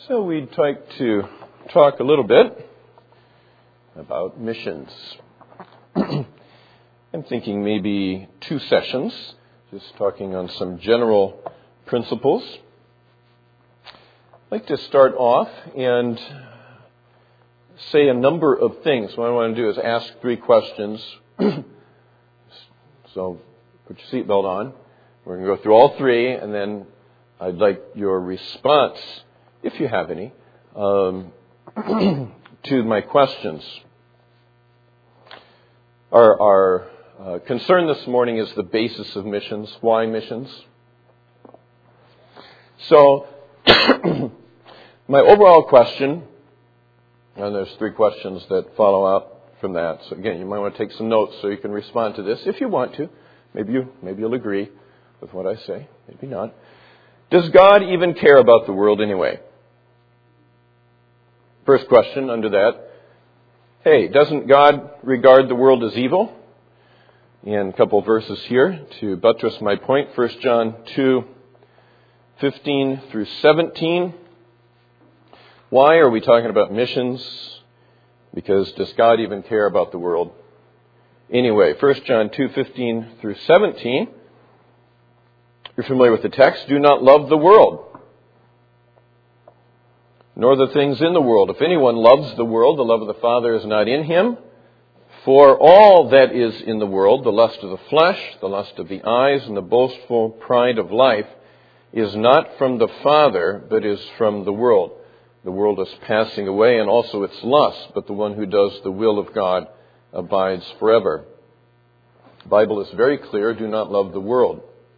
So we'd like to talk a little bit about missions. I'm thinking maybe 2 sessions, just talking on some general principles. I'd like to start off and say a number of things. What I want to do is ask 3 questions. So put your seatbelt on. We're going to go through all 3, and then I'd like your response, if you have any, to my questions. Our concern this morning is the basis of missions. Why missions? So, my overall question, and there's 3 questions that follow up from that. So again, you might want to take some notes so you can respond to this if you want to. Maybe you'll agree with what I say. Maybe not. Does God even care about the world anyway? First question under that. Hey, doesn't God regard the world as evil? And a couple of verses here to buttress my point. 1 John 2:15 through 17. Why are we talking about missions? Because does God even care about the world? Anyway, 1 John 2:15 through 17. You're familiar with the text. Do not love the world, nor the things in the world. If anyone loves the world, the love of the Father is not in him. For all that is in the world, the lust of the flesh, the lust of the eyes, and the boastful pride of life, is not from the Father, but is from the world. The world is passing away, and also its lust, but the one who does the will of God abides forever. The Bible is very clear, do not love the world.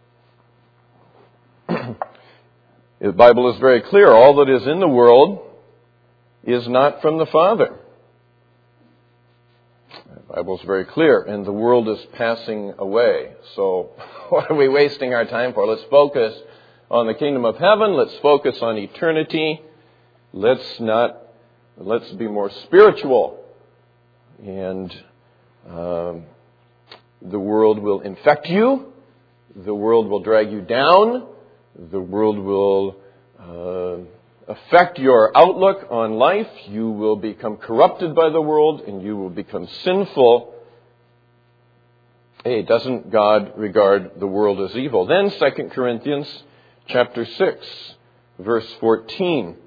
The Bible is very clear, all that is in the world is not from the Father. The Bible is very clear, and the world is passing away. So what are we wasting our time for? Let's focus on the kingdom of heaven. Let's focus on eternity. Let's be more spiritual. And the world will infect you. The world will drag you down. The world will affect your outlook on life. You will become corrupted by the world, and you will become sinful. Hey, doesn't God regard the world as evil? Then 2 Corinthians chapter 6, verse 14.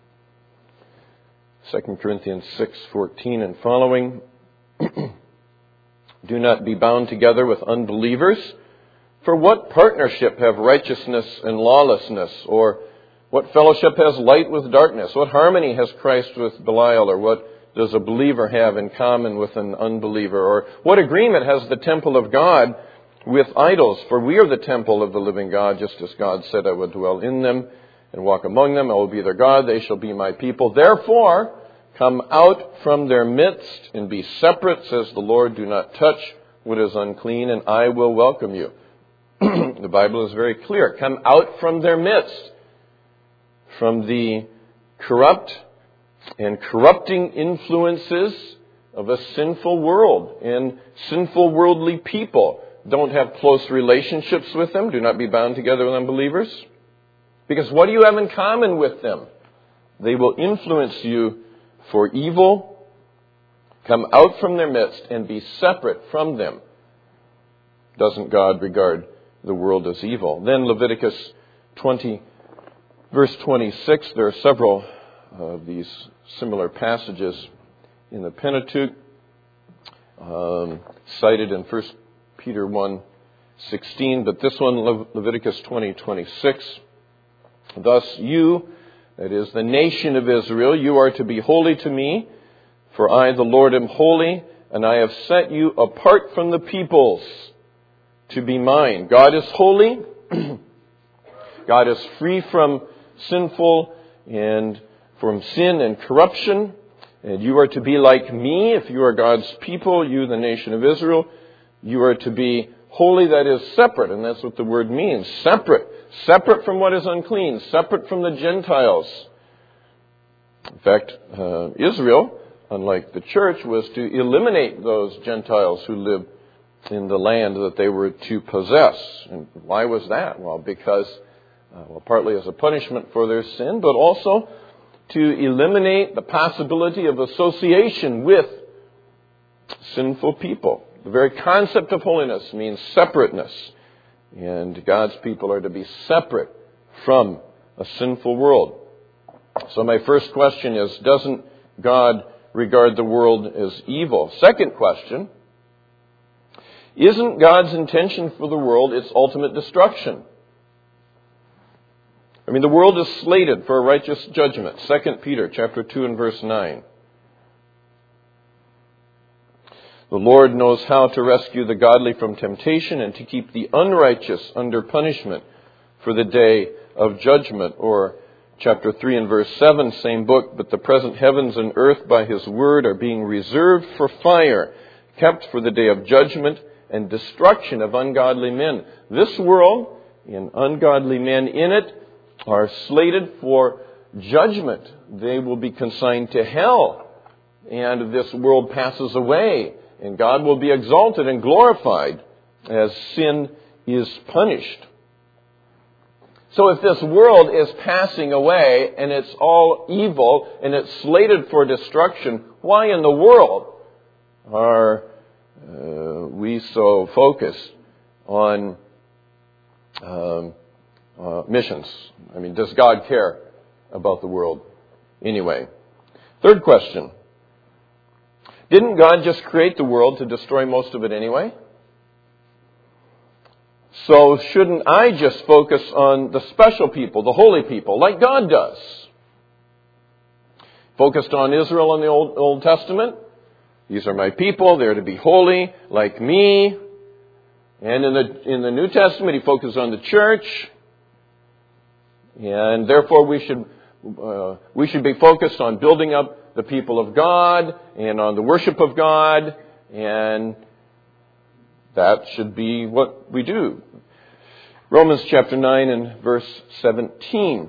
2 Corinthians 6:14 and following. Do not be bound together with unbelievers. For what partnership have righteousness and lawlessness? Or what fellowship has light with darkness? What harmony has Christ with Belial? Or what does a believer have in common with an unbeliever? Or what agreement has the temple of God with idols? For we are the temple of the living God, just as God said, I would dwell in them and walk among them. I will be their God. They shall be my people. Therefore, come out from their midst and be separate, says the Lord. Do not touch what is unclean, and I will welcome you. The Bible is very clear. Come out from their midst, from the corrupt and corrupting influences of a sinful world and sinful worldly people. Don't have close relationships with them. Do not be bound together with unbelievers. Because what do you have in common with them? They will influence you for evil. Come out from their midst and be separate from them. Doesn't God regard the world as evil? Then Leviticus 20, verse 26. There are several of these similar passages in the Pentateuch, cited in 1 Peter 1:16. But this one, Leviticus 20:26. Thus you, that is the nation of Israel, you are to be holy to me, for I, the Lord, am holy, and I have set you apart from the peoples to be mine. God is holy. God is free from sinful and from sin and corruption. And you are to be like me if you are God's people, you, the nation of Israel. You are to be holy, that is separate. And that's what the word means. Separate. Separate from what is unclean. Separate from the Gentiles. In fact, Israel, unlike the church, was to eliminate those Gentiles who lived in the land that they were to possess. And why was that? Well, because, partly as a punishment for their sin, but also to eliminate the possibility of association with sinful people. The very concept of holiness means separateness. And God's people are to be separate from a sinful world. So my first question is, doesn't God regard the world as evil? Second question, isn't God's intention for the world its ultimate destruction? I mean, the world is slated for a righteous judgment. 2 Peter chapter 2 and verse 9. The Lord knows how to rescue the godly from temptation and to keep the unrighteous under punishment for the day of judgment. Or chapter 3 and verse 7, same book, but the present heavens and earth by His word are being reserved for fire, kept for the day of judgment and destruction of ungodly men. This world and ungodly men in it are slated for judgment. They will be consigned to hell. And this world passes away. And God will be exalted and glorified as sin is punished. So if this world is passing away and it's all evil and it's slated for destruction, why in the world are we so focused on missions? I mean, does God care about the world anyway? Third question. Didn't God just create the world to destroy most of it anyway? So shouldn't I just focus on the special people, the holy people, like God does? Focused on Israel in the Old Testament. These are my people. They're to be holy, like me. And in the New Testament, He focused on the church. And therefore, we should be focused on building up the people of God and on the worship of God, and that should be what we do. Romans chapter 9 and verse 17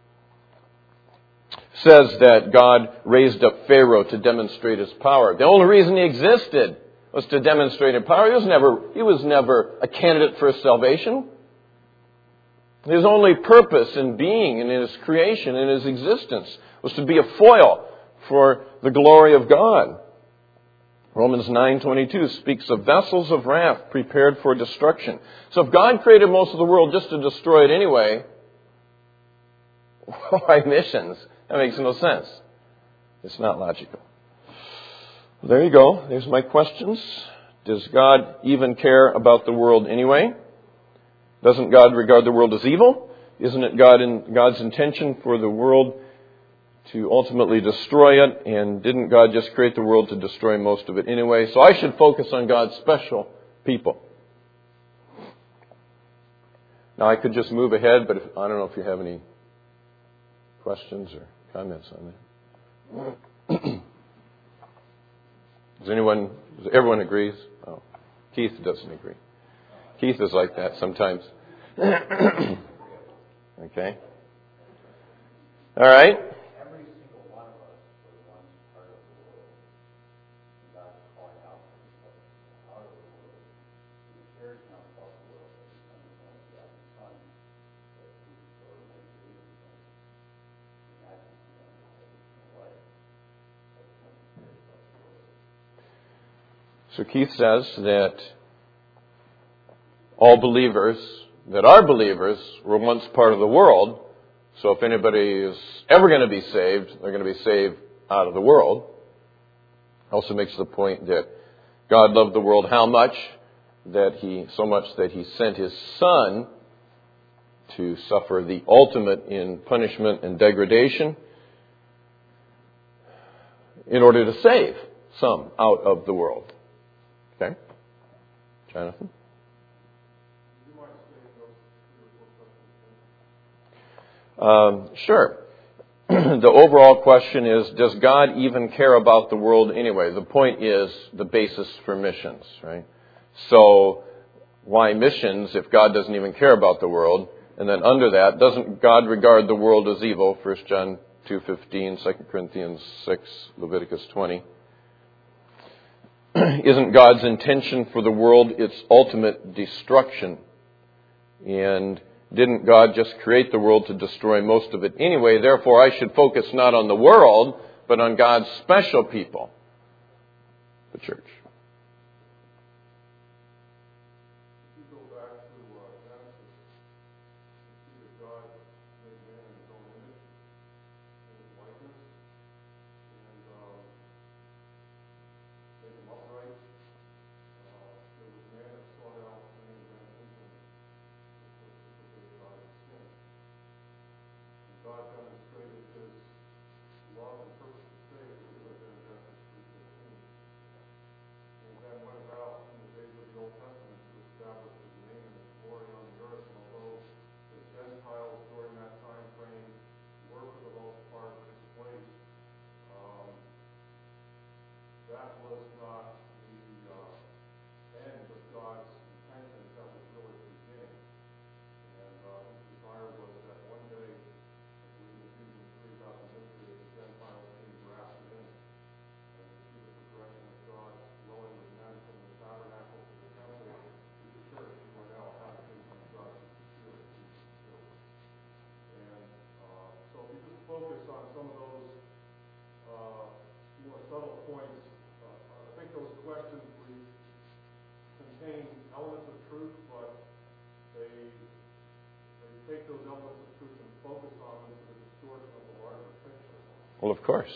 says that God raised up Pharaoh to demonstrate His power. The only reason he existed was to demonstrate His power. He was never a candidate for salvation. His only purpose in being and in His creation and His existence was to be a foil for the glory of God. Romans 9:22 speaks of vessels of wrath prepared for destruction. So if God created most of the world just to destroy it anyway, why missions? That makes no sense. It's not logical. There you go. There's my questions. Does God even care about the world anyway? Doesn't God regard the world as evil? Isn't it God's intention for the world to ultimately destroy it? And didn't God just create the world to destroy most of it anyway? So I should focus on God's special people. Now I could just move ahead, but I don't know if you have any questions or comments on that. Everyone agrees? Oh, Keith doesn't agree. Keith is like that sometimes. Okay. All right. Every single one of us was once part of the world. God is calling out of the world. He cares not about the world, but His Son is only begotten Son, that whosoever may believe in Him may not be condemned, but have eternal life. That's when He cares about the world. So Keith says that all believers that are believers were once part of the world. So if anybody is ever going to be saved, they're going to be saved out of the world. Also makes the point that God loved the world how much? So much that He sent His Son to suffer the ultimate in punishment and degradation in order to save some out of the world. Okay? Jonathan? Sure. The overall question is, does God even care about the world anyway? The point is the basis for missions, right? So why missions if God doesn't even care about the world? And then under that, doesn't God regard the world as evil? 1 John 2:15, 2 Corinthians 6, Leviticus 20. Isn't God's intention for the world its ultimate destruction? And Didn't God just create the world to destroy most of it anyway? Therefore, I should focus not on the world, but on God's special people, the church. God demonstrated His love and purpose to save us in Genesis 3:15, and then went about in the days of the Old Testament to establish His name and His glory on the earth. And although the Gentiles during that time frame were for the most part displaced, that was not the end of God's intentions. That was really the beginning. And His desire was that one day, the Gentiles being grafted in, and see the progression of God dwelling with men from the tabernacle to the temple to the church, who are now a habitation of God to secure it. And so if you just focus on some of those more subtle points, I think those questions contain elements of truth, but they take those elements of truth and focus on them to the distortion of the larger picture. Well, of course.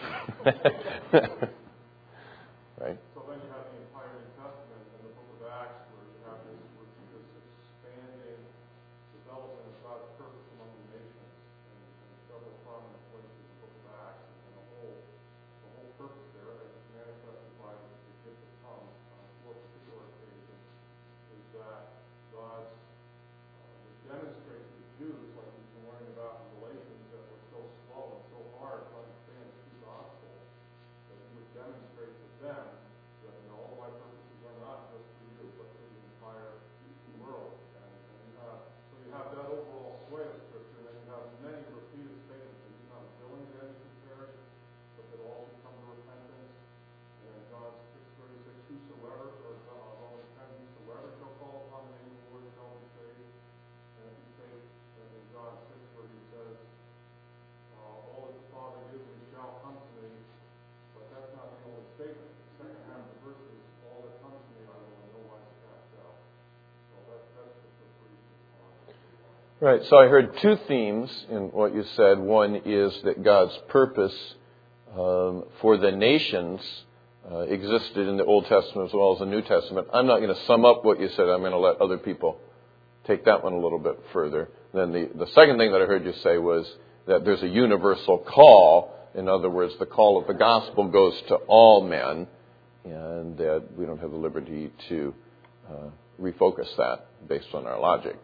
Right. So then you have the entire New Testament and the book of Acts, where you have this expanding development of God's purpose among the nations, and several prominent places in the book of Acts, and the whole purpose there, as manifested by the gift of tongues on four particular occasions, is that God's would demonstrate to the Jews, like we've been learning about in Galatians, that were so slow and so hard to understand the true gospel, that He would demonstrate to them that all my purposes are not just for you, but for the entire world. And you have that overall sway of Scripture, and then you have many repeated statements that He's not willing that any should perish, but that all should come to repentance. And then John 6:36, whosoever, or Romans 10, whosoever shall call upon the name of the Lord shall be saved. And if you take in John 6 where He says, all that the Father gives me shall come to me, but that's not the only statement. The second half of the verse is, all that comes to me I will in no wise cast out. So that's just a brief response. Right. So I heard two themes in what you said. One is that God's purpose for the nations existed in the Old Testament as well as the New Testament. I'm not going to sum up what you said. I'm going to let other people take that one a little bit further. Then the second thing that I heard you say was that there's a universal call. In other words, the call of the gospel goes to all men, and that we don't have the liberty to refocus that based on our logic.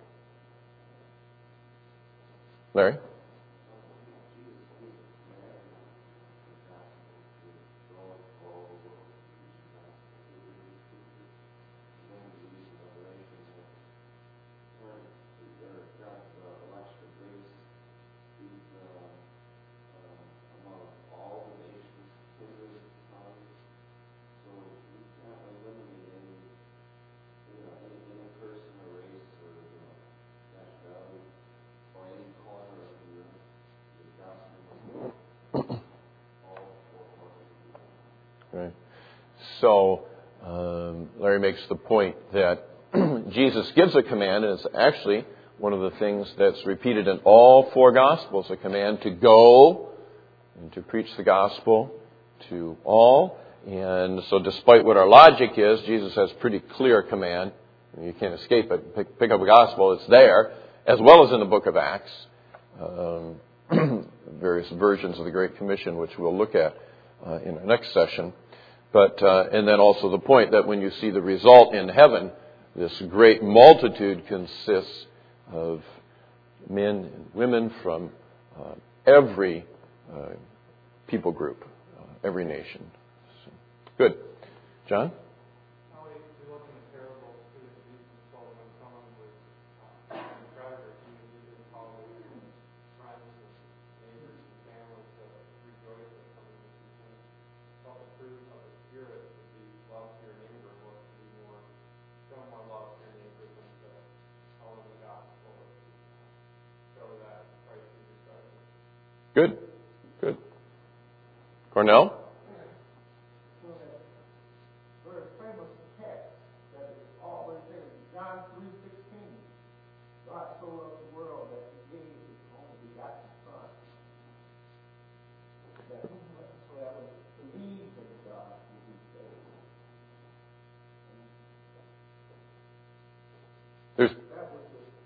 Larry? Right. So Larry makes the point that Jesus gives a command, and it's actually one of the things that's repeated in all four Gospels, a command to go and to preach the gospel to all. And so despite what our logic is, Jesus has pretty clear command. You can't escape it. Pick up a gospel, it's there, as well as in the book of Acts. Various versions of the Great Commission, which we'll look at in our next session. But and then also the point that when you see the result in heaven, this great multitude consists of men and women from every people group, every nation. So, good. John? Good. Good. Cornell? Very famous text that is always there. John 3:16. God so loved the world that he gave his only begotten Son. That whosoever believes in God will be saved. That was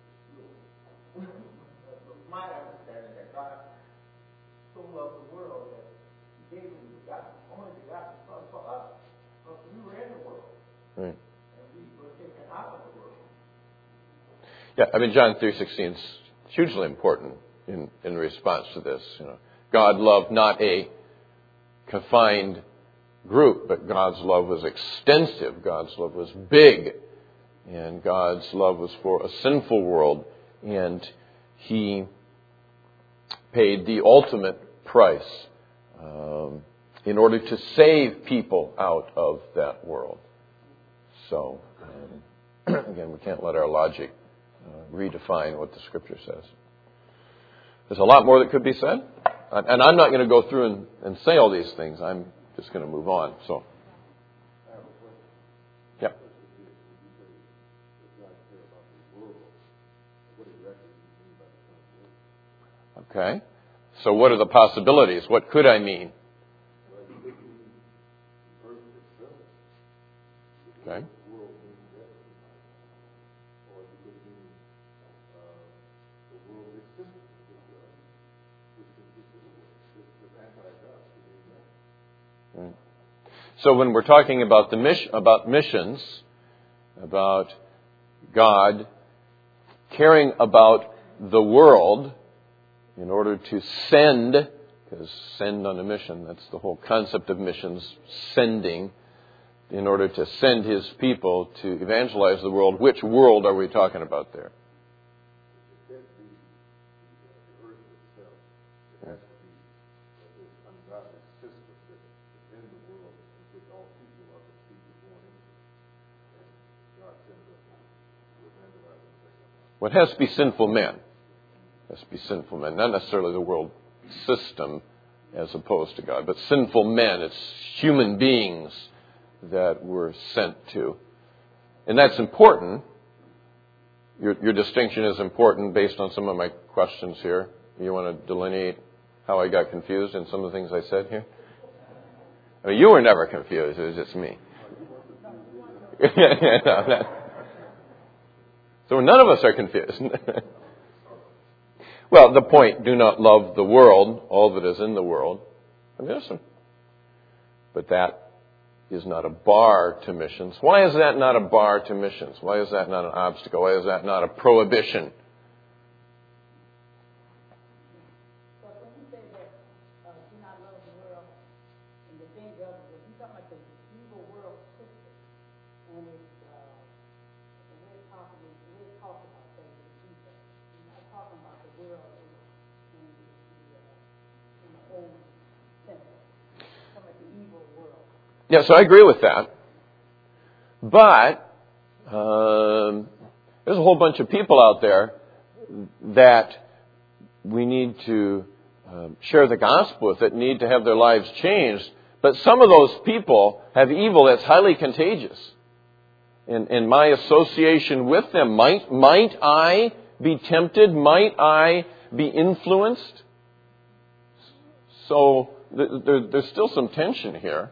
my understanding, that God so loved the world that he gave his only begotten Son for us. Because we were in the world. Right. And we were taken out of the world. Yeah, I mean, John 3:16 is hugely important in response to this. God loved not a confined group, but God's love was extensive. God's love was big. And God's love was for a sinful world. And he paid the ultimate price in order to save people out of that world. So, again, we can't let our logic redefine what the Scripture says. There's a lot more that could be said. And I'm not going to go through and say all these things. I'm just going to move on. So, yeah. Okay. So what are the possibilities? What could I mean? Okay. Right. So when we're talking about missions, about God caring about the world in order to send, because send on a mission, that's the whole concept of missions, sending, in order to send his people to evangelize the world. Which world are we talking about there? Well, it has to be sinful men. It has to be sinful men, not necessarily the world system as opposed to God, but sinful men. It's human beings that we're sent to. And that's important. Your distinction is important based on some of my questions here. You want to delineate how I got confused in some of the things I said here? I mean, you were never confused. It was just me. So none of us are confused. Well, the point, do not love the world, all that is in the world. I mean, listen. But that is not a bar to missions. Why is that not a bar to missions? Why is that not an obstacle? Why is that not a prohibition? But when you say that do not love the world and the things of it, you talking about the evil world system, and it's the way it talks about things in Jesus. You're not talking about the world in the whole sense. You're talking about the evil world. Yeah, so I agree with that. But there's a whole bunch of people out there that we need to share the gospel with, that need to have their lives changed. But some of those people have evil that's highly contagious. In my association with them, might I be tempted? Might I be influenced? So there's still some tension here.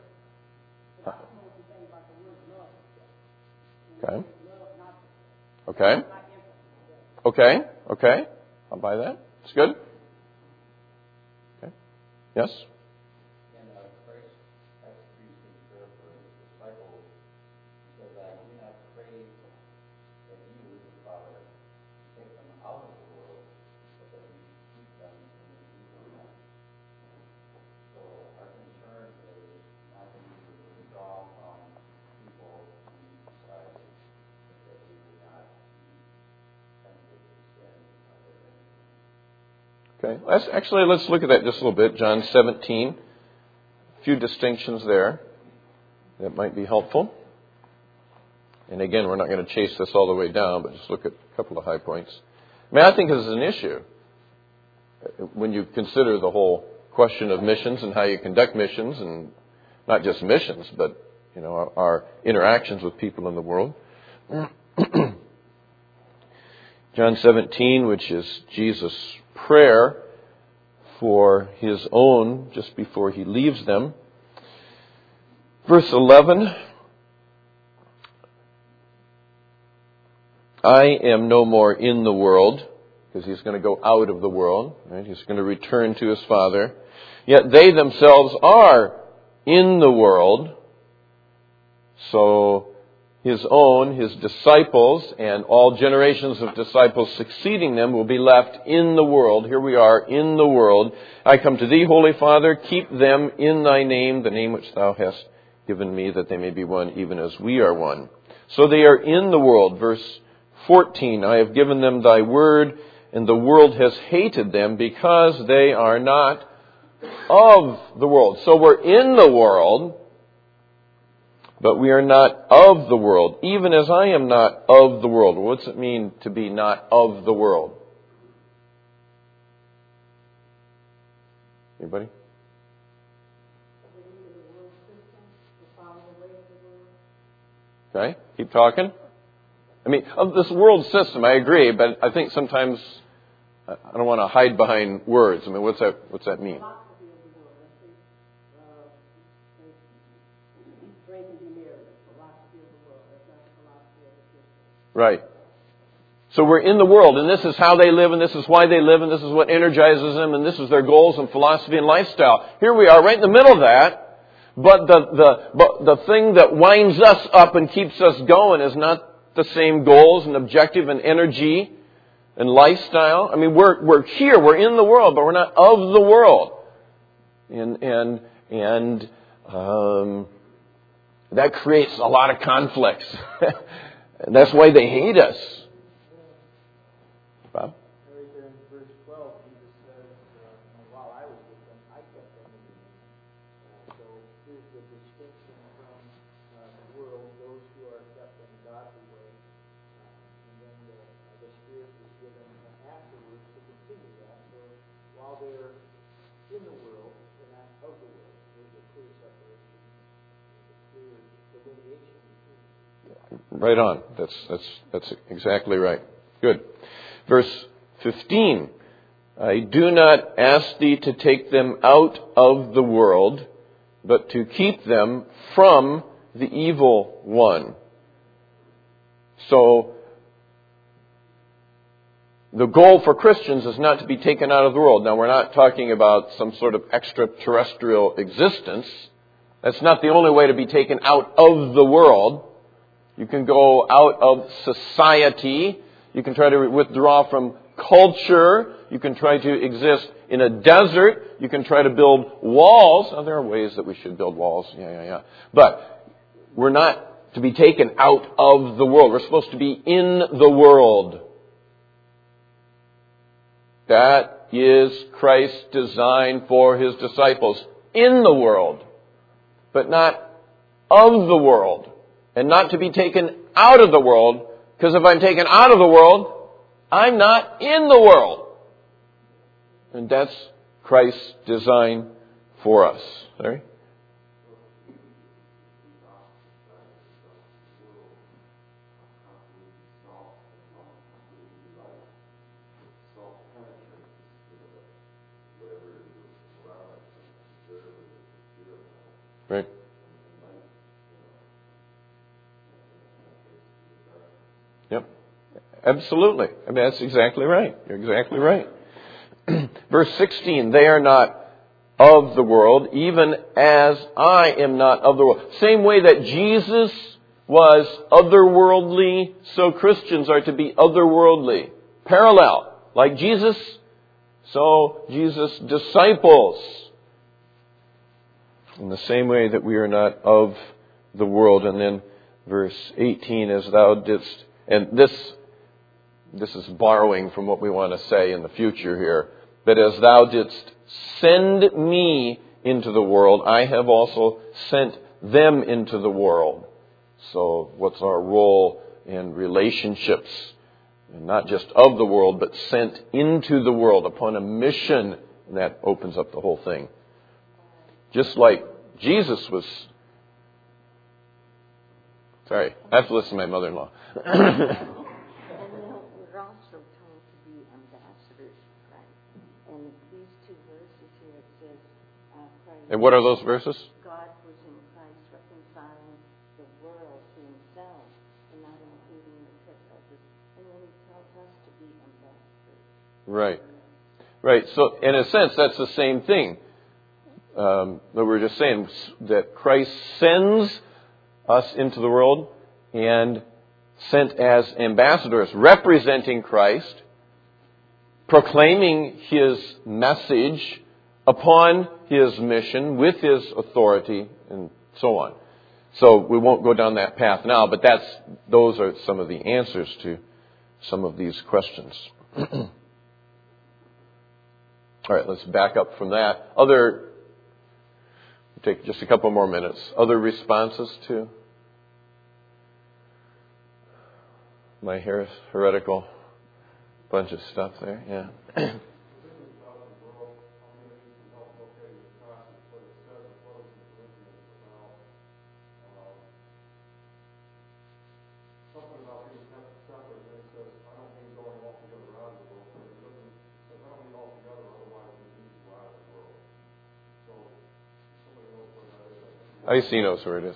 Okay. I'll buy that. It's good. Okay. Yes? And Christ has used in prayer for his disciples, so that we not pray that you, the Father, take them out of the world, but that we keep them in the evil one. So our concern is not that we would withdraw from people in society, but that we would not be tempted to sin other than. Okay. Let's look at that just a little bit. John 17. A few distinctions there that might be helpful. And again, we're not going to chase this all the way down, but just look at a couple of high points. I mean, I think this is an issue. when you consider the whole question of missions and how you conduct missions, and not just missions, but our interactions with people in the world. John 17, which is Jesus' prayer for his own just before he leaves them. Verse 11, I am no more in the world, because he's going to go out of the world, right? He's going to return to his Father. Yet they themselves are in the world. So his own, his disciples, and all generations of disciples succeeding them will be left in the world. Here we are in the world. I come to thee, Holy Father, keep them in thy name, the name which thou hast given me, that they may be one, even as we are one. So they are in the world. Verse 14, I have given them thy word, and the world has hated them because they are not of the world. So we're in the world, but we are not of the world, even as I am not of the world. What's it mean to be not of the world? Anybody? Okay, keep talking. I mean, of this world system, I agree, but I think sometimes I don't want to hide behind words. I mean, what's that mean? Right. So we're in the world, and this is how they live, and this is why they live, and this is what energizes them, and this is their goals and philosophy and lifestyle. Here we are, right in the middle of that. But the thing that winds us up and keeps us going is not the same goals and objective and energy and lifestyle. I mean, we're here, we're in the world, but we're not of the world. And that creates a lot of conflicts. And that's why they hate us. Bob? Right there in verse 12, Jesus says, while I was with them, I kept them in the name. So here's the distinction from the world, those who are kept in the godly way. And then the Spirit is given afterwards to continue that. So while they're in the world, they're not of the world. There's a clear separation, a clear delineation between them. Right on. That's exactly right. Good. Verse 15. I do not ask thee to take them out of the world, but to keep them from the evil one. So, the goal for Christians is not to be taken out of the world. Now, we're not talking about some sort of extraterrestrial existence. That's not the only way to be taken out of the world. You can go out of society. You can try to withdraw from culture. You can try to exist in a desert. You can try to build walls. Oh, there are ways that we should build walls. Yeah. But we're not to be taken out of the world. We're supposed to be in the world. That is Christ's design for his disciples. In the world, but not of the world. And not to be taken out of the world, because if I'm taken out of the world, I'm not in the world. And that's Christ's design for us. Sorry? Right. Yep. Absolutely. I mean, that's exactly right. You're exactly right. Verse 16, they are not of the world, even as I am not of the world. Same way that Jesus was otherworldly, so Christians are to be otherworldly. Parallel. Like Jesus, so Jesus' disciples. In the same way that we are not of the world. And then verse 18, as thou didst, and this is borrowing from what we want to say in the future here, but as thou didst send me into the world, I have also sent them into the world. So what's our role in relationships? And not just of the world, but sent into the world upon a mission. And that opens up the whole thing. Just like Jesus was... Sorry, I have to listen to my mother-in-law. And we're also told to be ambassadors of Christ. And these two verses here, it says, Christ... And what are those verses? God was in Christ reconciling the world to himself and not including the trespasses. And then he tells us to be ambassadors. Right. Right. So, in a sense, that's the same thing. That we're just saying, that Christ sends us into the world and sent as ambassadors, representing Christ, proclaiming His message upon His mission with His authority and so on. So we won't go down that path now, but those are some of the answers to some of these questions. All right, let's back up from that. Take just a couple more minutes. Other responses to my heretical bunch of stuff there? Yeah. IC knows where it is.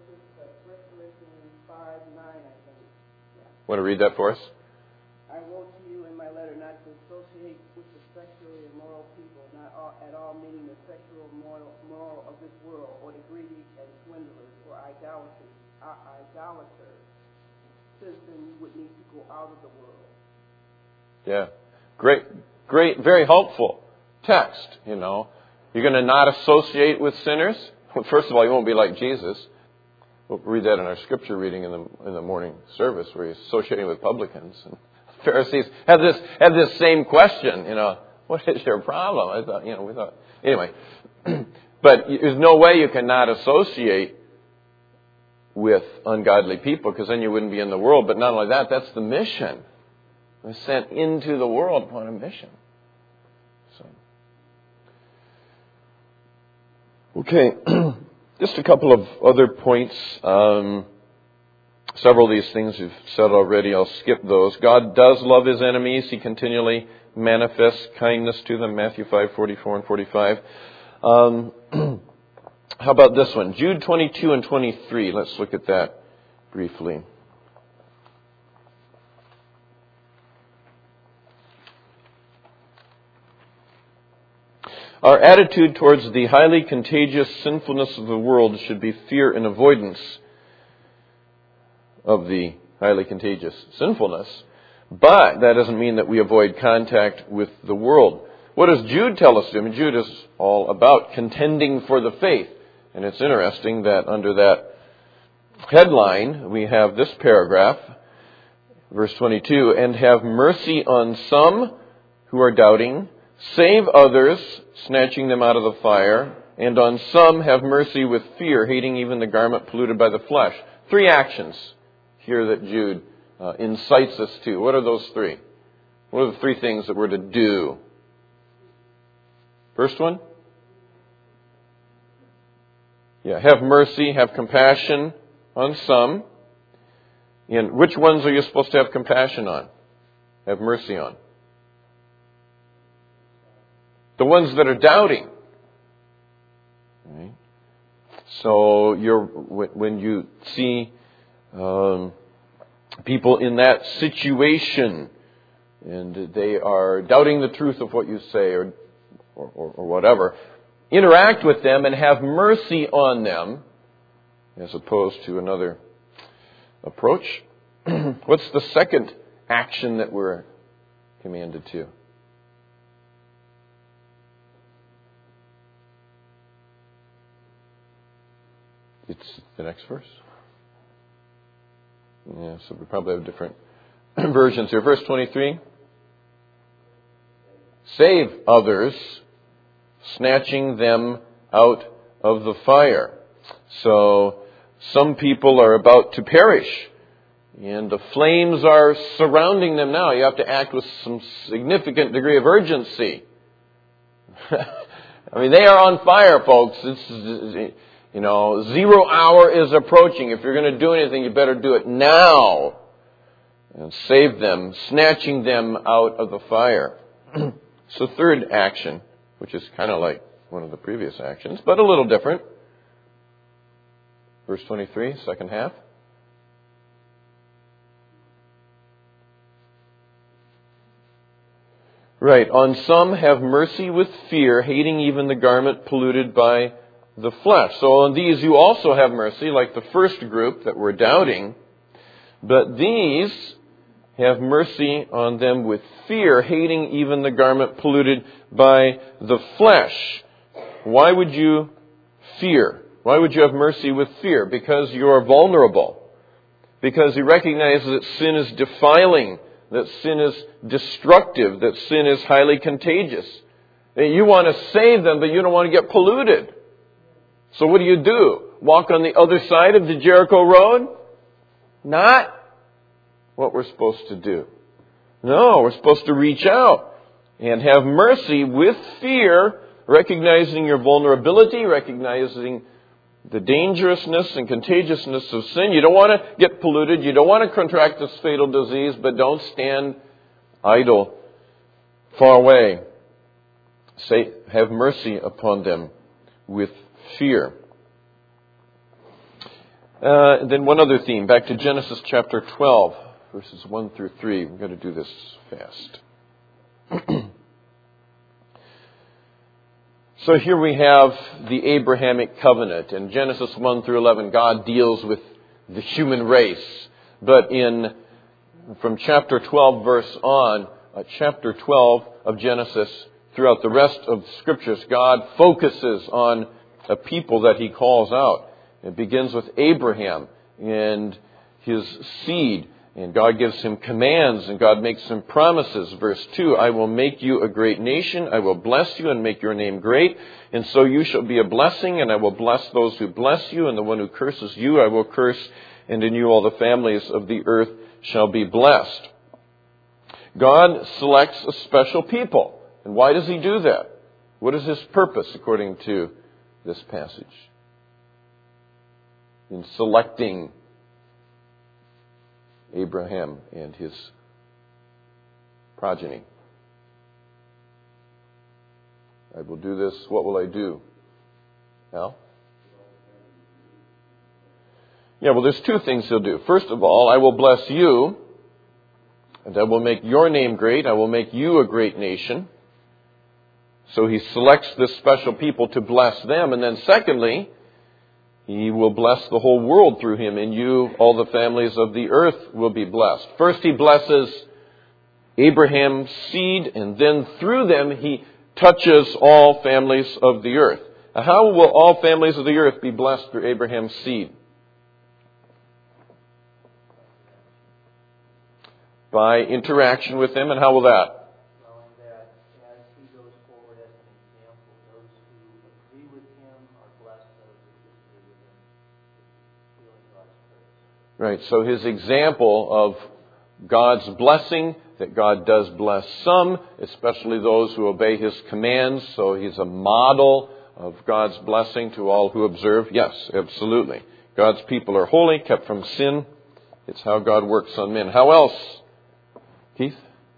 Want to read that for us? I wrote to you in my letter not to associate with the sexually immoral people, not at all meaning the sexual moral of this world, or the greedy and swindlers, or idolaters. Since then you would need to go out of the world. Yeah. Great, very helpful text, You're going to not associate with sinners? Well, first of all, you won't be like Jesus. We'll read that in our scripture reading in the morning service, where he's associating with publicans. And Pharisees had this same question, what is your problem? We thought, anyway. But there's no way you can not associate with ungodly people, because then you wouldn't be in the world. But not only that, that's the mission. We're sent into the world upon a mission. So, okay, just a couple of other points. Several of these things you've said already. I'll skip those. God does love His enemies. He continually manifests kindness to them. Matthew 5:44 and 45. How about this one? Jude 22 and 23. Let's look at that briefly. Our attitude towards the highly contagious sinfulness of the world should be fear and avoidance of the highly contagious sinfulness. But that doesn't mean that we avoid contact with the world. What does Jude tell us to do? Jude is all about contending for the faith. And it's interesting that under that headline, we have this paragraph, verse 22, and have mercy on some who are doubting, save others, snatching them out of the fire, and on some have mercy with fear, hating even the garment polluted by the flesh. 3 actions here that Jude incites us to. What are those 3? What are the 3 things that we're to do? First one? Yeah, have mercy, have compassion on some. And which ones are you supposed to have compassion on? Have mercy on? The ones that are doubting. Right? So when you see people in that situation and they are doubting the truth of what you say or whatever, interact with them and have mercy on them as opposed to another approach. What's the second action that we're commanded to? It's the next verse. Yeah, so we probably have different versions here. Verse 23. Save others, snatching them out of the fire. So some people are about to perish And the flames are surrounding them now. You have to act with some significant degree of urgency. I mean, they are on fire, folks. It's, 0 hour is approaching. If you're going to do anything, you better do it now. And save them, snatching them out of the fire. So third action, which is kind of like one of the previous actions, but a little different. Verse 23, second half. Right. On some have mercy with fear, hating even the garment polluted by the flesh. So on these you also have mercy, like the first group that were doubting. But these have mercy on them with fear, hating even the garment polluted by the flesh. Why would you fear? Why would you have mercy with fear? Because you are vulnerable. Because you recognize that sin is defiling, that sin is destructive, that sin is highly contagious. You want to save them, but you don't want to get polluted. So what do? Walk on the other side of the Jericho Road? Not what we're supposed to do. No, we're supposed to reach out and have mercy with fear, recognizing your vulnerability, recognizing the dangerousness and contagiousness of sin. You don't want to get polluted. You don't want to contract this fatal disease, but don't stand idle, far away. Say, have mercy upon them with fear. Then one other theme, back to Genesis chapter 12, verses 1 through 3. We're going to do this fast. So here we have the Abrahamic covenant. In Genesis 1 through 11, God deals with the human race. But from chapter 12 verse on, chapter 12 of Genesis, throughout the rest of the Scriptures, God focuses on a people that He calls out. It begins with Abraham and his seed. And God gives him commands and God makes him promises. Verse 2, I will make you a great nation. I will bless you and make your name great. And so you shall be a blessing, and I will bless those who bless you. And the one who curses you I will curse. And in you all the families of the earth shall be blessed. God selects a special people. And why does He do that? What is His purpose according to this passage? In selecting Abraham and his progeny. I will do this. What will I do? Al? Yeah, well, there's two things He'll do. First of all, I will bless you, and I will make your name great. I will make you a great nation. So He selects this special people to bless them. And then secondly, He will bless the whole world through him. In you, all the families of the earth will be blessed. First, He blesses Abraham's seed, and then through them, He touches all families of the earth. Now, how will all families of the earth be blessed through Abraham's seed? By interaction with Him, and how will that? Right, so His example of God's blessing, that God does bless some, especially those who obey His commands. So He's a model of God's blessing to all who observe. Yes, absolutely. God's people are holy, kept from sin. It's how God works on men. How else? Keith?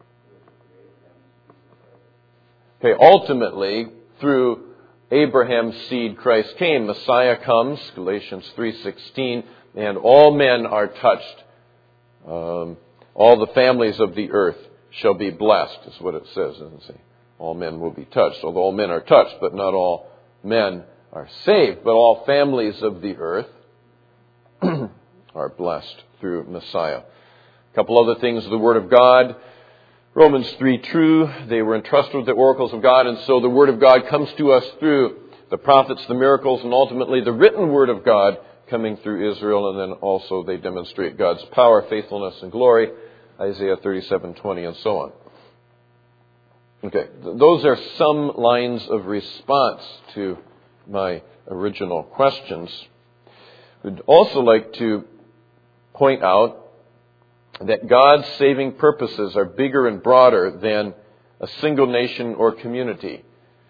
Okay, ultimately, through Abraham's seed, Christ came. Messiah comes, Galatians 3:16. And all men are touched. All the families of the earth shall be blessed, is what it says, doesn't it say? All men will be touched. Although all men are touched, but not all men are saved. But all families of the earth are blessed through Messiah. A couple other things, the Word of God. Romans 3, true. They were entrusted with the oracles of God, and so the Word of God comes to us through the prophets, the miracles, and ultimately the written Word of God coming through Israel, and then also they demonstrate God's power, faithfulness, and glory, Isaiah 37:20, and so on. Okay, those are some lines of response to my original questions. I'd also like to point out that God's saving purposes are bigger and broader than a single nation or community.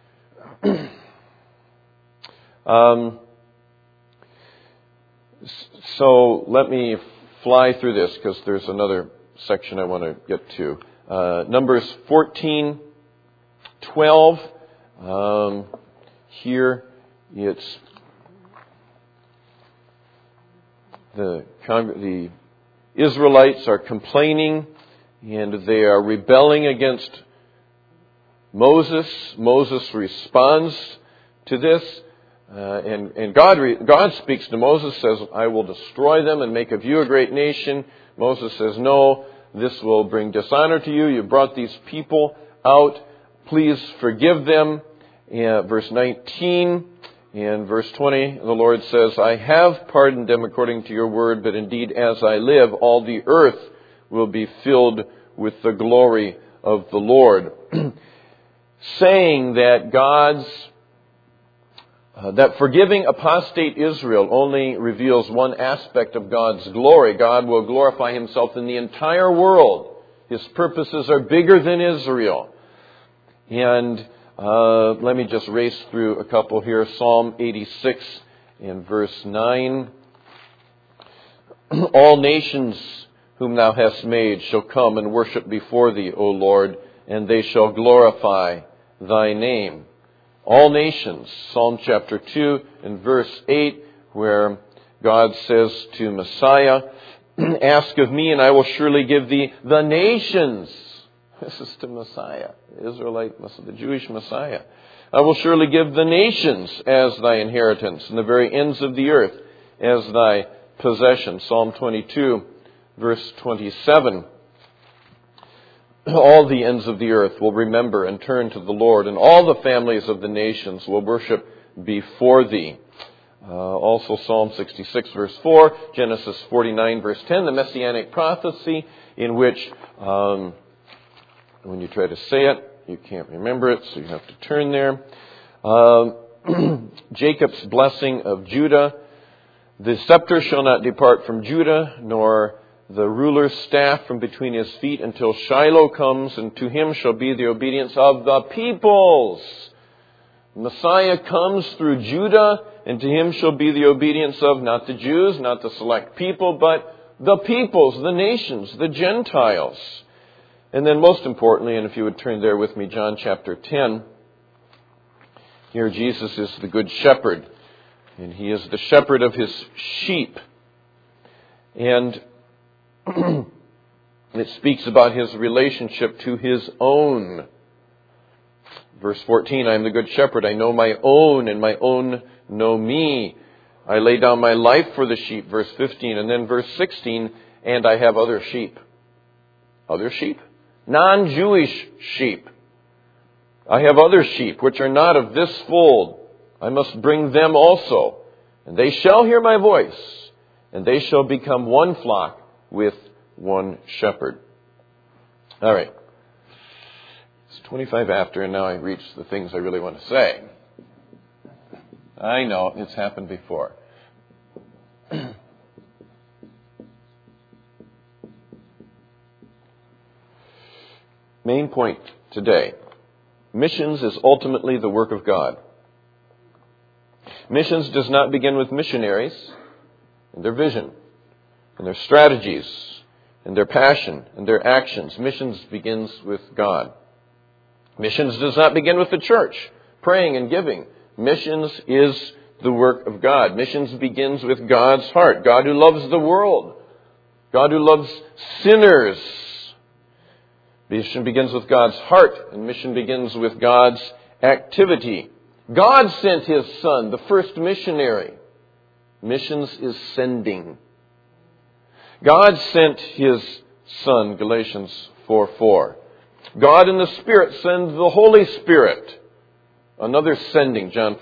So let me fly through this because there's another section I want to get to. Numbers 14:12. Here it's the Israelites are complaining and they are rebelling against Moses. Moses responds to this. And God speaks to Moses, says, I will destroy them and make of you a great nation. Moses says, no, this will bring dishonor to you. You brought these people out. Please forgive them. Verse 19 and verse 20, the Lord says, I have pardoned them according to your word, but indeed as I live, all the earth will be filled with the glory of the Lord. Saying that that forgiving apostate Israel only reveals one aspect of God's glory. God will glorify Himself in the entire world. His purposes are bigger than Israel. And let me just race through a couple here. Psalm 86 and verse 9. All nations whom thou hast made shall come and worship before thee, O Lord, and they shall glorify thy name. All nations, Psalm chapter 2 and verse 8, where God says to Messiah, ask of me and I will surely give thee the nations. This is to Messiah, the Israelite, the Jewish Messiah. I will surely give the nations as thy inheritance and the very ends of the earth as thy possession. Psalm 22, verse 27. All the ends of the earth will remember and turn to the Lord, and all the families of the nations will worship before thee. Also Psalm 66, verse 4, Genesis 49, verse 10, the Messianic prophecy in which, when you try to say it, you can't remember it, so you have to turn there. Jacob's blessing of Judah. The scepter shall not depart from Judah, nor the ruler's staff from between his feet until Shiloh comes, and to him shall be the obedience of the peoples. Messiah comes through Judah, and to him shall be the obedience of not the Jews, not the select people, but the peoples, the nations, the Gentiles. And then most importantly, and if you would turn there with me, John chapter 10. Here Jesus is the good shepherd, and he is the shepherd of his sheep. And it speaks about his relationship to his own. Verse 14, I am the good shepherd. I know my own, and my own know me. I lay down my life for the sheep. Verse 15. And then verse 16, and I have other sheep. Other sheep? Non-Jewish sheep. I have other sheep which are not of this fold. I must bring them also. And they shall hear my voice, and they shall become one flock with one shepherd. All right. It's 25 after, and now I reach the things I really want to say. I know, it's happened before. Main point today. Missions is ultimately the work of God. Missions does not begin with missionaries and their vision and their strategies and their passion and their actions. Missions begins with God. Missions does not begin with the church, praying and giving. Missions is the work of God. Missions begins with God's heart. God who loves the world. God who loves sinners. Mission begins with God's heart, and mission begins with God's activity. God sent His Son, the first missionary. Missions is sending. God sent His Son, Galatians 4:4. God in the Spirit sends the Holy Spirit. Another sending, John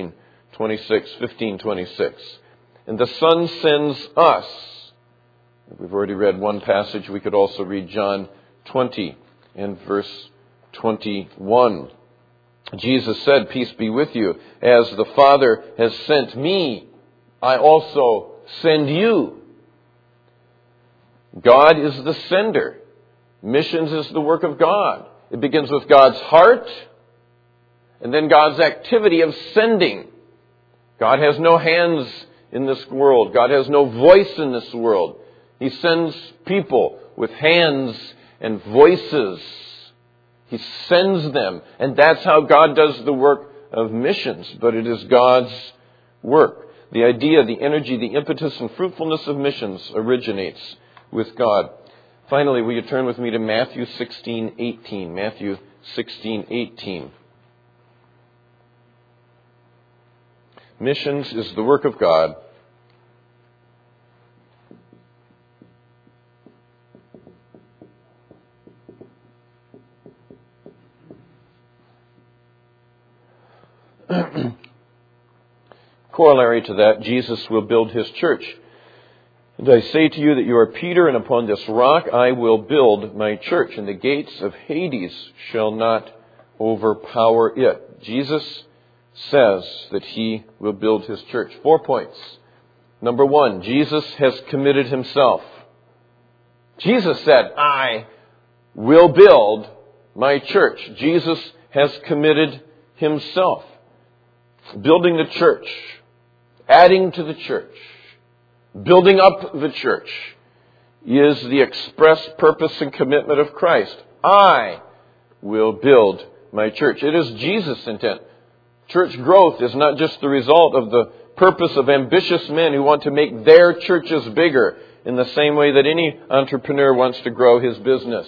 15:26. And the Son sends us. We've already read one passage. We could also read John 20 and verse 21. Jesus said, peace be with you. As the Father has sent me, I also send you. God is the sender. Missions is the work of God. It begins with God's heart and then God's activity of sending. God has no hands in this world. God has no voice in this world. He sends people with hands and voices. He sends them. And that's how God does the work of missions. But it is God's work. The idea, the energy, the impetus and fruitfulness of missions originates with God. Finally, will you turn with me to Matthew 16:18. Matthew 16:18. Missions is the work of God. Corollary to that, Jesus will build His church. And I say to you that you are Peter, and upon this rock I will build my church, and the gates of Hades shall not overpower it. Jesus says that He will build His church. 4 points. Number 1, Jesus has committed Himself. Jesus said, I will build my church. Jesus has committed Himself. Building the church, adding to the church, building up the church is the express purpose and commitment of Christ. I will build my church. It is Jesus' intent. Church growth is not just the result of the purpose of ambitious men who want to make their churches bigger in the same way that any entrepreneur wants to grow his business.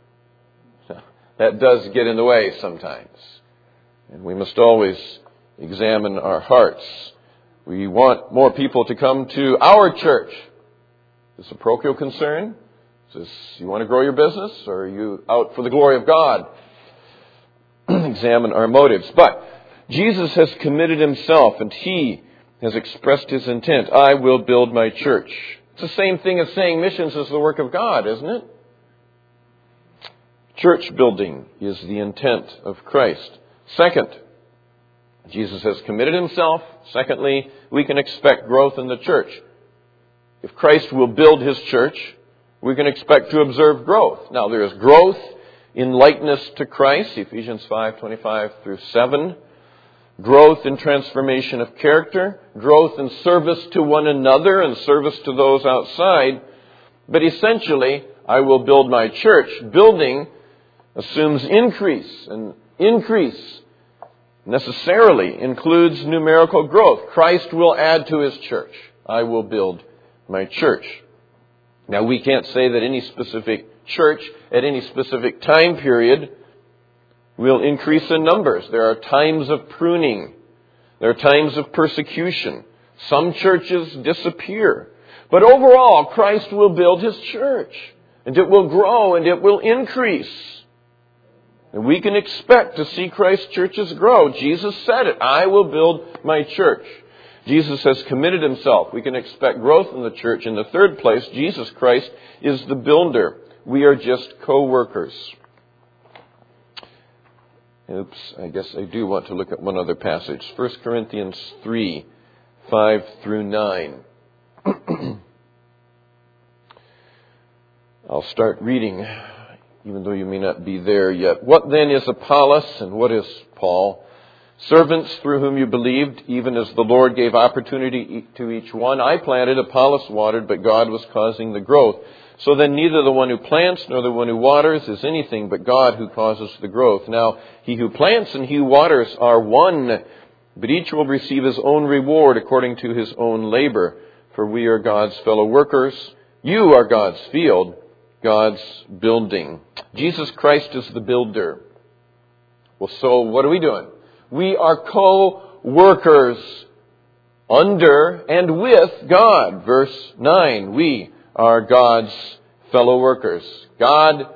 That does get in the way sometimes. And we must always examine our hearts. We want more people to come to our church. Is this a parochial concern? Is this, you want to grow your business, or are you out for the glory of God? Examine our motives. But Jesus has committed Himself, and He has expressed His intent. I will build my church. It's the same thing as saying missions is the work of God, isn't it? Church building is the intent of Christ. Second, Jesus has committed Himself. Secondly, we can expect growth in the church. If Christ will build His church, we can expect to observe growth. Now, there is growth in likeness to Christ, Ephesians 5:25-7. Growth in transformation of character. Growth in service to one another and service to those outside. But essentially, I will build my church. Building assumes increase, and increase necessarily includes numerical growth. Christ will add to His church. I will build my church. Now, we can't say that any specific church at any specific time period will increase in numbers. There are times of pruning. There are times of persecution. Some churches disappear. But overall, Christ will build His church. And it will grow and it will increase. And we can expect to see Christ's churches grow. Jesus said it. I will build my church. Jesus has committed Himself. We can expect growth in the church. In the third place, Jesus Christ is the builder. We are just co-workers. Oops, I guess I do want to look at one other passage. 1 Corinthians 3:5-9. I'll start reading, even though you may not be there yet. What then is Apollos and what is Paul? Servants through whom you believed, even as the Lord gave opportunity to each one. I planted, Apollos watered, but God was causing the growth. So then neither the one who plants nor the one who waters is anything but God who causes the growth. Now, he who plants and he who waters are one, but each will receive his own reward according to his own labor. For we are God's fellow workers. You are God's field, God's building. Jesus Christ is the builder. Well, so what are we doing? We are co-workers under and with God. Verse 9, we are God's fellow workers. Christ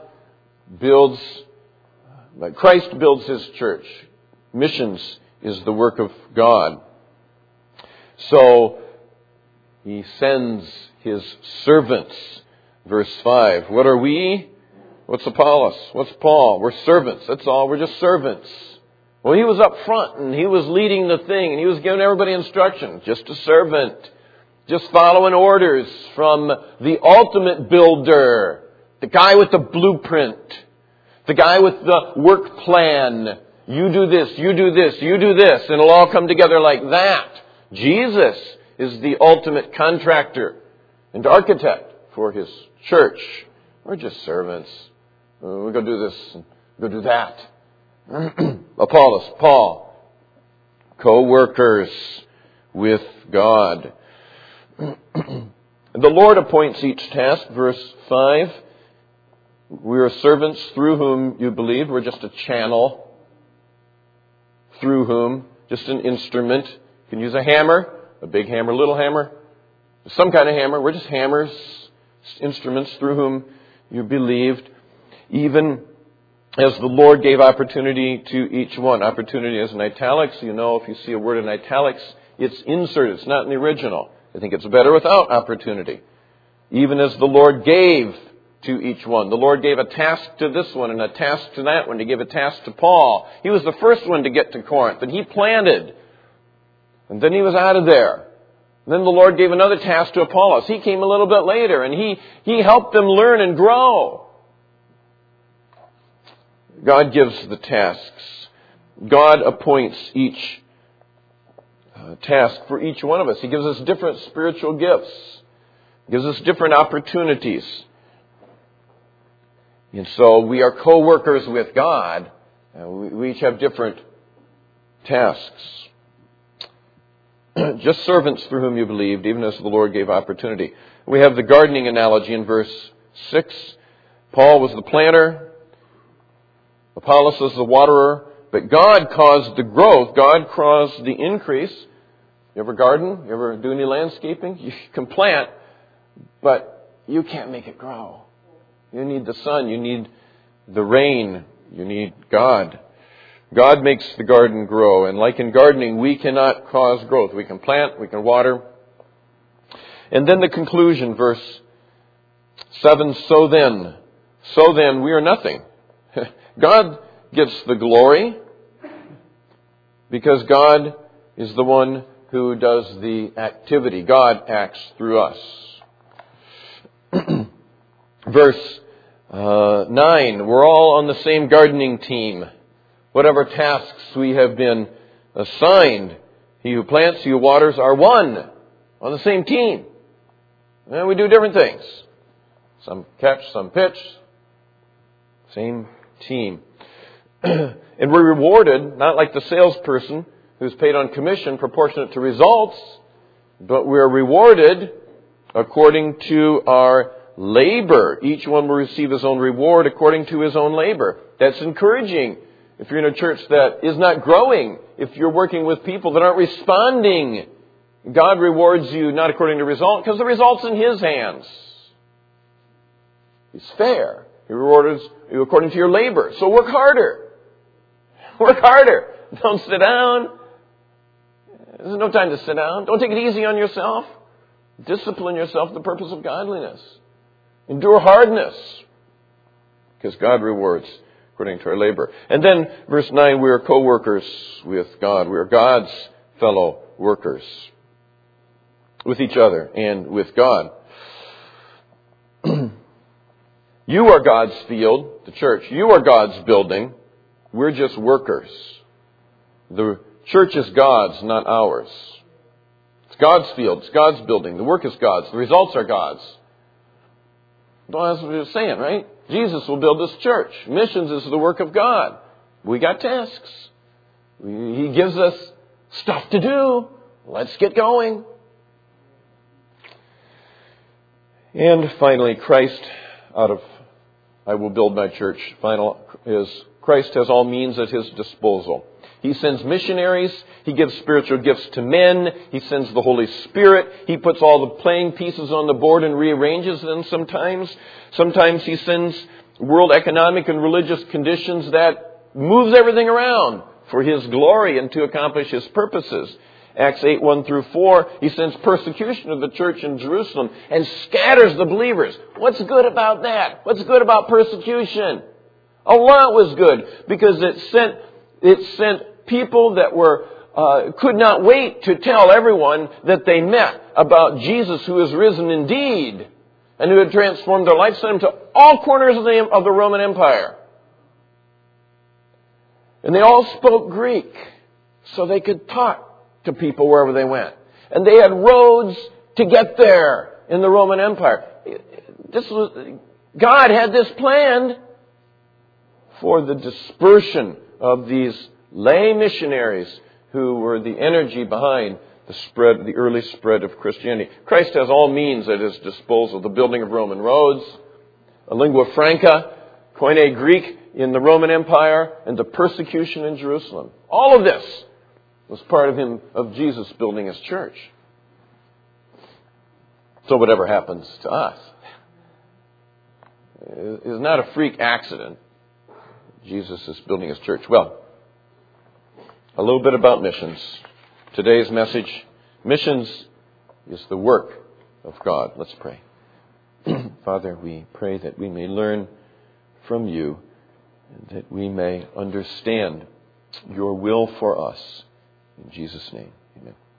builds His church. Missions is the work of God. So, He sends His servants. Verse 5, what are we? What's Apollos? What's Paul? We're servants. That's all. We're just servants. Well, he was up front and he was leading the thing and he was giving everybody instruction. Just a servant. just following orders from the ultimate builder, the guy with the blueprint, the guy with the work plan. You do this, you do this, you do this, and it'll all come together like that. Jesus is the ultimate contractor and architect for His church. We're just servants. We're going to do this and go do that. Apollos, Paul, co-workers with God. The Lord appoints each task. Verse 5. We are servants through whom you believe. We're just a channel. Through whom, just an instrument. You can use a hammer, a big hammer, little hammer, some kind of hammer. We're just hammers, instruments through whom you believed. Even as the Lord gave opportunity to each one. Opportunity is in italics. You know, if you see a word in italics, it's inserted. It's not in the original. I think it's better without opportunity. Even as the Lord gave to each one. The Lord gave a task to this one and a task to that one. He gave a task to Paul. He was the first one to get to Corinth, and he planted. And then he was out of there. And then the Lord gave another task to Apollos. He came a little bit later, and he helped them learn and grow. God gives the tasks. God appoints each task for each one of us. He gives us different spiritual gifts. He gives us different opportunities. And so we are co-workers with God. We each have different tasks. Just servants through whom you believed, even as the Lord gave opportunity. We have the gardening analogy in verse 6. Paul was the planter. Apollos was the waterer. But God caused the growth. God caused the increase. You ever garden? You ever do any landscaping? You can plant, but you can't make it grow. You need the sun. You need the rain. You need God. God makes the garden grow. And like in gardening, we cannot cause growth. We can plant. We can water. And then the conclusion, verse 7, So then, we are nothing. God gets the glory because God is the one who does the activity. God acts through us. Verse 9, we're all on the same gardening team. Whatever tasks we have been assigned, he who plants, he who waters are one on the same team. And we do different things. Some catch, some pitch. Same team. And we're rewarded, not like the salesperson who's paid on commission proportionate to results, but we're rewarded according to our labor. Each one will receive his own reward according to his own labor. That's encouraging. If you're in a church that is not growing, if you're working with people that aren't responding, God rewards you not according to result, because the result's in His hands. He's fair. He rewards you according to your labor. So work harder. Work harder. Don't sit down. There's no time to sit down. Don't take it easy on yourself. Discipline yourself for the purpose of godliness. Endure hardness, because God rewards according to our labor. And then, verse 9, we are co-workers with God. We are God's fellow workers with each other and with God. You are God's field, the church. You are God's building. We're just workers. The church is God's, not ours. It's God's field. It's God's building. The work is God's. The results are God's. Well, that's what he was saying, right? Jesus will build this church. Missions is the work of God. We got tasks. He gives us stuff to do. Let's get going. And finally, Christ, out of I will build my church, final is Christ has all means at His disposal. He sends missionaries. He gives spiritual gifts to men. He sends the Holy Spirit. He puts all the playing pieces on the board and rearranges them sometimes. Sometimes He sends world economic and religious conditions that moves everything around for His glory and to accomplish His purposes. Acts 8:1-4, He sends persecution of the church in Jerusalem and scatters the believers. What's good about that? What's good about persecution? A lot was good because it sent people that were could not wait to tell everyone that they met about Jesus, who is risen indeed, and who had transformed their life, sent them to all corners of the Roman Empire. And they all spoke Greek, so they could talk to people wherever they went. And they had roads to get there in the Roman Empire. God had this planned for the dispersion of these lay missionaries who were the energy behind the early spread of Christianity. Christ has all means at his disposal: the building of Roman roads, a lingua franca, Koine Greek in the Roman Empire, and the persecution in Jerusalem. All of this was part of Jesus building his church. So whatever happens to us is not a freak accident. Jesus is building his church. Well, a little bit about missions. Today's message: missions is the work of God. Let's pray. Father, we pray that we may learn from you, and that we may understand your will for us. In Jesus' name, amen.